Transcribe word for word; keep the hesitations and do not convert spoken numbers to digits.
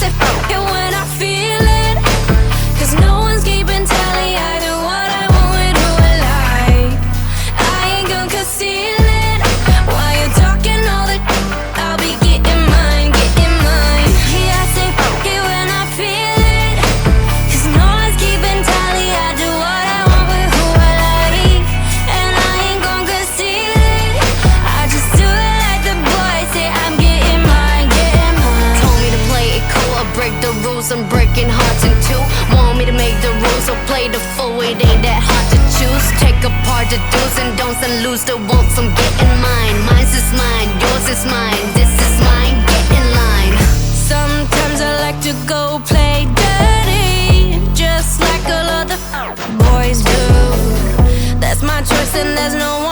say fuck it when I feel it, 'cause no one's keeping tally. I do what I want with who I like. I ain't gonna conceal it. While you're talking all the I'll be getting mine, getting mine. Yeah, I say fuck it when I feel it, 'cause no one's keeping tally. I do what I want with who I like, and I ain't gonna conceal it. I just do it like the boys say. I'm getting mine, getting mine. Told me to play it cool, I break the rules, I'm breaking hearts in two. Want me to make the rules, so play the fool, it ain't that hard to choose. Take apart the do's and don'ts and lose the wants, I'm getting mine. Mine's is mine, yours is mine, this is mine, get in line. Sometimes I like to go play dirty, just like all other boys do. That's my choice and there's no